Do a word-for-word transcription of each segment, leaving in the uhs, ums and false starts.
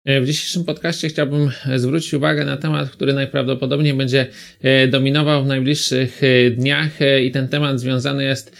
W dzisiejszym podcaście chciałbym zwrócić uwagę na temat, który najprawdopodobniej będzie dominował w najbliższych dniach i ten temat związany jest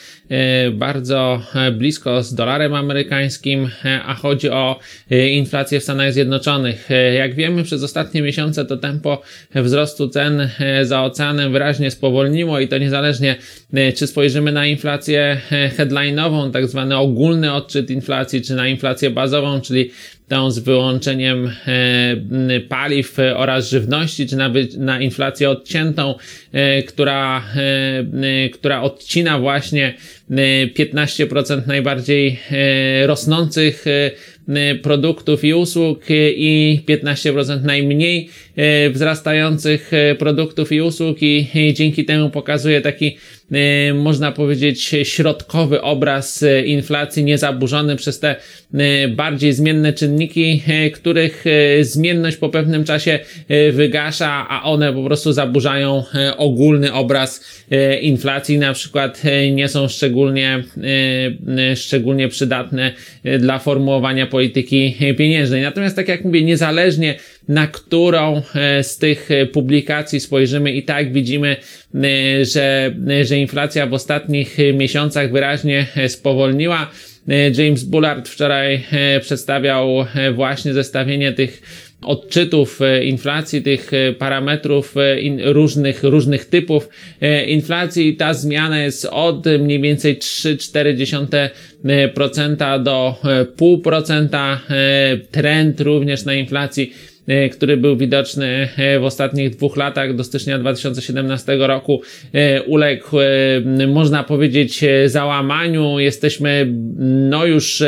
bardzo blisko z dolarem amerykańskim, a chodzi o inflację w Stanach Zjednoczonych. Jak wiemy, przez ostatnie miesiące to tempo wzrostu cen za oceanem wyraźnie spowolniło i to niezależnie, czy spojrzymy na inflację headline'ową, tak zwany ogólny odczyt inflacji, czy na inflację bazową, czyli tą z wyłączeniem e, paliw oraz żywności, czy nawet na inflację odciętą, e, która, e, która odcina właśnie e, piętnaście procent najbardziej e, rosnących e, produktów i usług i piętnaście procent najmniej e, wzrastających produktów i usług i, i dzięki temu pokazuje taki e, można powiedzieć środkowy obraz inflacji, niezaburzony przez te e, bardziej zmienne czynniki, e, których e, zmienność po pewnym czasie e, wygasza, a one po prostu zaburzają e, ogólny obraz e, inflacji, na przykład e, nie są szczególnie e, szczególnie przydatne e, dla formułowania polityki pieniężnej. Natomiast tak jak mówię, niezależnie na którą z tych publikacji spojrzymy, i tak widzimy, że, że inflacja w ostatnich miesiącach wyraźnie spowolniła. James Bullard wczoraj przedstawiał właśnie zestawienie tych odczytów inflacji, tych parametrów in, różnych, różnych typów inflacji i ta zmiana jest od mniej więcej trzy przecinek cztery procent do zero przecinek pięć procent. Trend również na inflacji, który był widoczny w ostatnich dwóch latach do stycznia dwa tysiące siedemnastego roku, uległ, można powiedzieć, załamaniu. Jesteśmy no już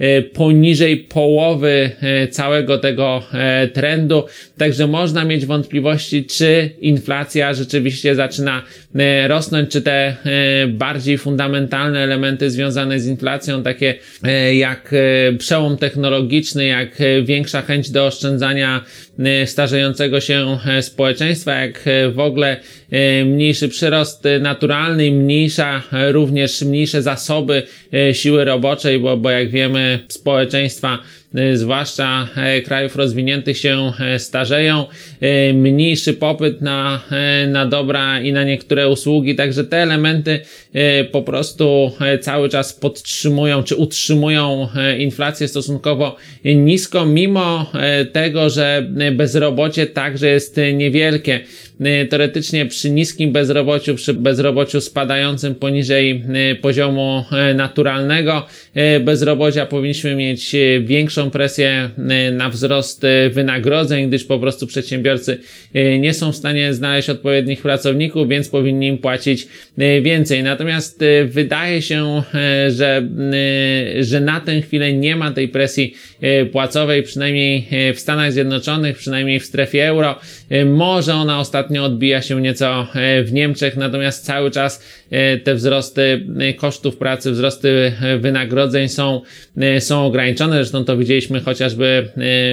poniżej połowy całego tego trendu, także można mieć wątpliwości, czy inflacja rzeczywiście zaczyna rosnąć, czy te bardziej fundamentalne elementy związane z inflacją, takie jak przełom technologiczny, jak większa chęć do oszczędzania starzejącego się społeczeństwa, jak w ogóle mniejszy przyrost naturalny, mniejsza, również mniejsze zasoby siły roboczej, bo, bo jak wiemy, społeczeństwa zwłaszcza krajów rozwiniętych się starzeją, mniejszy popyt na, na dobra i na niektóre usługi, także te elementy po prostu cały czas podtrzymują czy utrzymują inflację stosunkowo nisko, mimo tego, że bezrobocie także jest niewielkie. Teoretycznie przy niskim bezrobociu, przy bezrobociu spadającym poniżej poziomu naturalnego bezrobocia powinniśmy mieć większą presję na wzrost wynagrodzeń, gdyż po prostu przedsiębiorcy nie są w stanie znaleźć odpowiednich pracowników, więc powinni im płacić więcej. Natomiast wydaje się, że, że na tę chwilę nie ma tej presji płacowej, przynajmniej w Stanach Zjednoczonych, przynajmniej w strefie euro. Może ona ostatnio odbija się nieco w Niemczech, natomiast cały czas te wzrosty kosztów pracy, wzrosty wynagrodzeń są, są ograniczone. Zresztą to widzieliśmy chociażby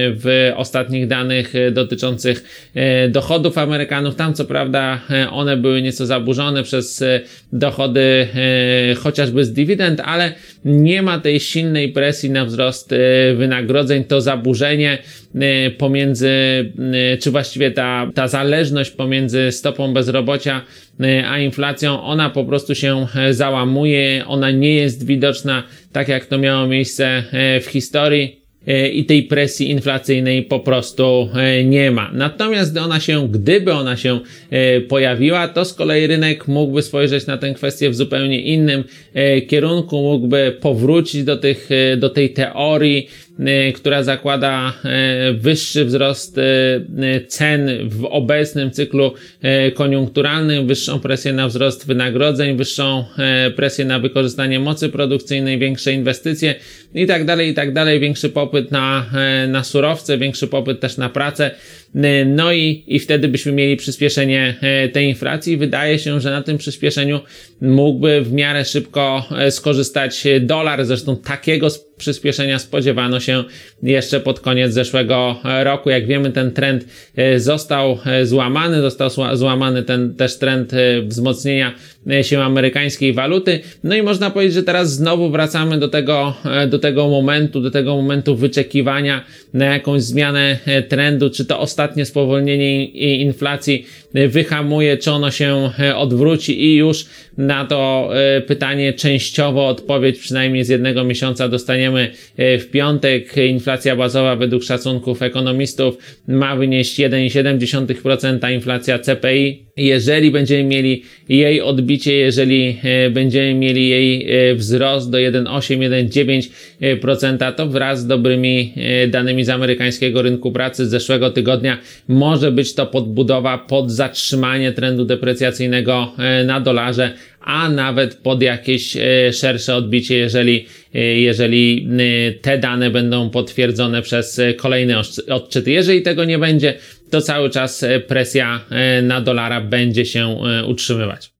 w ostatnich danych dotyczących dochodów Amerykanów. Tam co prawda one były nieco zaburzone przez dochody chociażby z dywidend, ale nie ma tej silnej presji na wzrost wynagrodzeń. To zaburzenie pomiędzy, czy właściwie ta, ta zależność pomiędzy stopą bezrobocia a inflacją, ona po prostu się załamuje, ona nie jest widoczna tak jak to miało miejsce w historii i tej presji inflacyjnej po prostu nie ma. Natomiast gdy ona się, gdyby ona się pojawiła, to z kolei rynek mógłby spojrzeć na tę kwestię w zupełnie innym kierunku, mógłby powrócić do tych, do tej teorii, która zakłada wyższy wzrost cen w obecnym cyklu koniunkturalnym, wyższą presję na wzrost wynagrodzeń, wyższą presję na wykorzystanie mocy produkcyjnej, większe inwestycje i tak dalej, i tak dalej, większy popyt na, na surowce, większy popyt też na pracę. No i, i wtedy byśmy mieli przyspieszenie tej inflacji. Wydaje się, że na tym przyspieszeniu mógłby w miarę szybko skorzystać dolar. Zresztą takiego przyspieszenia spodziewano się jeszcze pod koniec zeszłego roku. Jak wiemy, ten trend został złamany, został złamany ten też trend wzmocnienia się amerykańskiej waluty. No i można powiedzieć, że teraz znowu wracamy do tego, do tego momentu, do tego momentu wyczekiwania na jakąś zmianę trendu, czy to ostatnie spowolnienie inflacji wyhamuje, czy ono się odwróci i już na to pytanie częściowo odpowiedź przynajmniej z jednego miesiąca dostaniemy w piątek. Inflacja bazowa według szacunków ekonomistów ma wynieść jeden przecinek siedem procent, inflacja C P I. Jeżeli będziemy mieli jej odbicie, jeżeli będziemy mieli jej wzrost do jeden przecinek osiem do jeden przecinek dziewięć procent, to wraz z dobrymi danymi z amerykańskiego rynku pracy z zeszłego tygodnia może być to podbudowa pod zatrzymanie trendu deprecjacyjnego na dolarze, a nawet pod jakieś szersze odbicie, jeżeli, jeżeli te dane będą potwierdzone przez kolejne odczyty. Jeżeli tego nie będzie, to cały czas presja na dolara będzie się utrzymywać.